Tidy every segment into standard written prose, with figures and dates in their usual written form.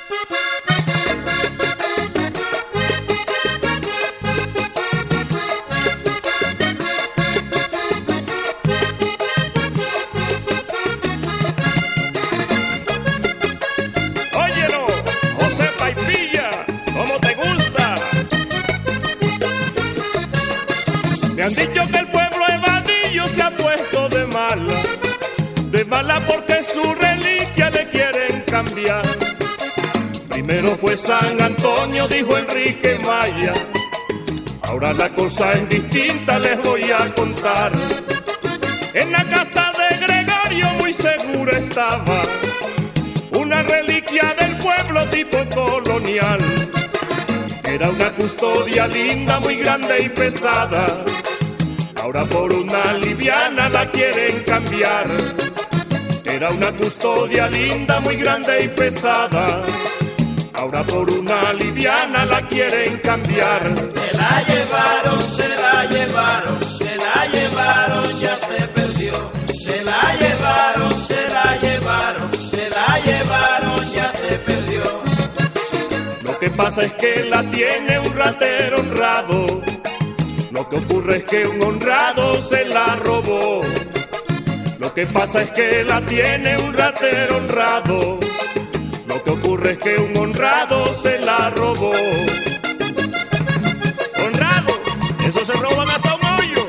Me han dicho que el pueblo evadillo se ha puesto de mala porque su reliquia le quieren cambiar. Primero fue San Antonio, dijo Enrique Maya, ahora la cosa es distinta, les voy a contar. En la casa de Gregorio muy seguro estaba una reliquia del pueblo tipo colonial. Era una custodia linda, muy grande y pesada, ahora por una liviana la quieren cambiar. Era una custodia linda, muy grande y pesada, ahora por una liviana la quieren cambiar. Se la llevaron, se la llevaron, se la llevaron, ya se perdió. Se la llevaron, se la llevaron, se la llevaron, ya se perdió. Lo que pasa es que la tiene un ratero honrado. Lo que ocurre es que un honrado se la robó. Lo que pasa es que la tiene un ratero honrado. Lo que ocurre es que un honrado se la robó. Honrado, eso se roban hasta un hoyo.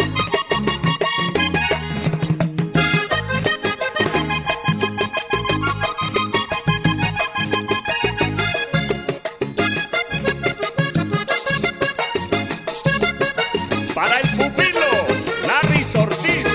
Para el pupilo, Larry Ortiz.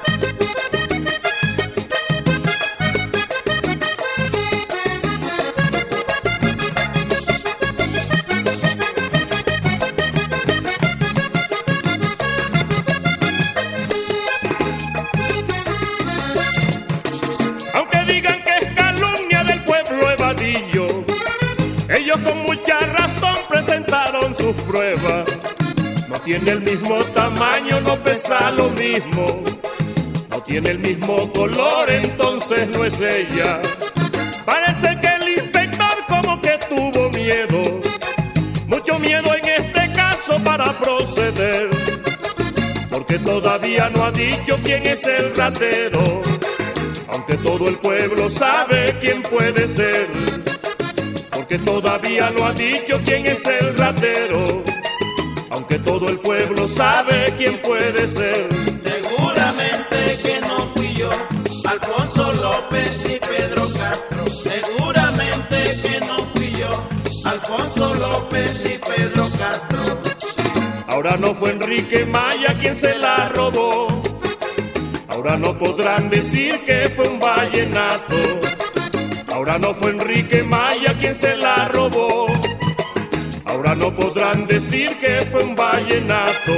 Aunque digan que es calumnia del pueblo evadillo, ellos con mucha razón presentaron sus pruebas. No tiene el mismo tamaño, no pesa lo mismo, no tiene el mismo color, entonces no es ella. Parece que el inspector como que tuvo miedo, mucho miedo en este caso para proceder, porque todavía no ha dicho quién es el ratero, aunque todo el pueblo sabe quién puede ser, porque todavía no ha dicho quién es el ratero, aunque todo el pueblo sabe quién puede ser. Seguramente que no fui yo, Alfonso López ni Pedro Castro. Seguramente que no fui yo, Alfonso López ni Pedro Castro. Ahora no fue Enrique Maya quien se la robó. Ahora no podrán decir que fue un vallenato. Ahora no fue Enrique Maya quien se la robó. Ahora no podrán decir que fue un vallenato.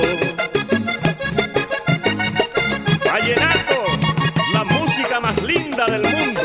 Vallenato, la música más linda del mundo.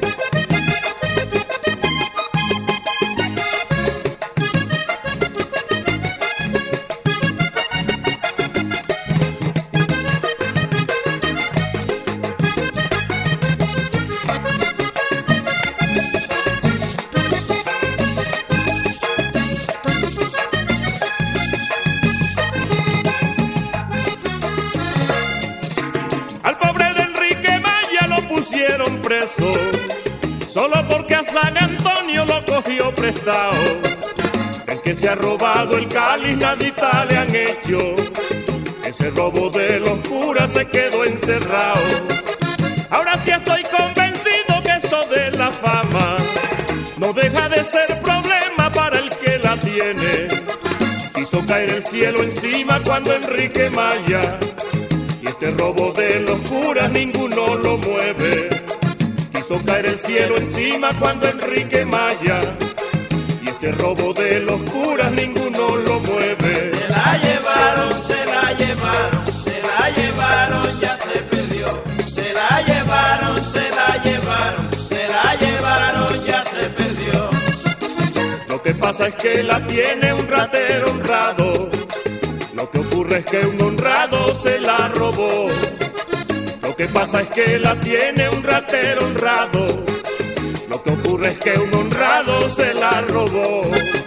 Pusieron preso solo porque a San Antonio lo cogió prestado. El que se ha robado el cáliz nadita le han hecho. Ese robo de los curas se quedó encerrado. Ahora sí estoy convencido que eso de la fama no deja de ser problema para el que la tiene. Hizo caer el cielo encima cuando Enrique Maya, y este robo de los curas ninguno lo mueve. Quiso caer el cielo encima cuando Enrique Maya, y este robo de los curas ninguno lo mueve. Se la llevaron, se la llevaron, se la llevaron, ya se perdió. Se la llevaron, se la llevaron, se la llevaron, ya se perdió. Lo que pasa es que la tiene un ratero honrado. Lo que ocurre es que un honrado se la robó. Lo que pasa es que la tiene un ratero honrado. Lo Lo que ocurre es que un honrado se la robó.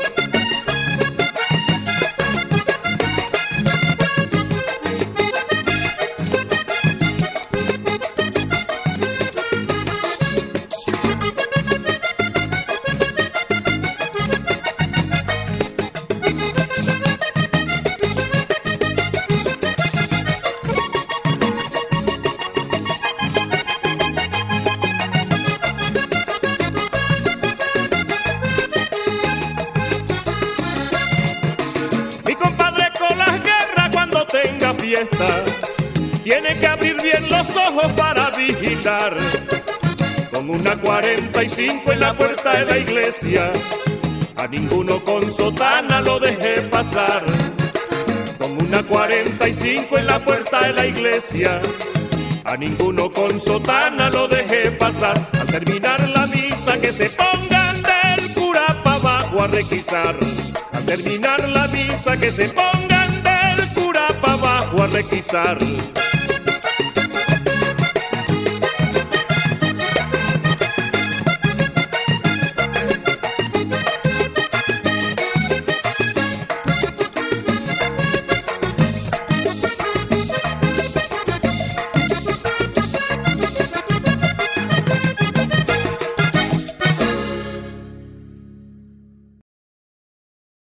Tenga fiesta, tiene que abrir bien los ojos para vigilar. Con una 45 en la puerta de la iglesia, a ninguno con sotana lo deje pasar. Con una 45 en la puerta de la iglesia, a ninguno con sotana lo deje pasar. Al terminar la misa que se pongan del cura pa' abajo a requisar. Al terminar la misa que se pongan del cura pa' abajo a requisar.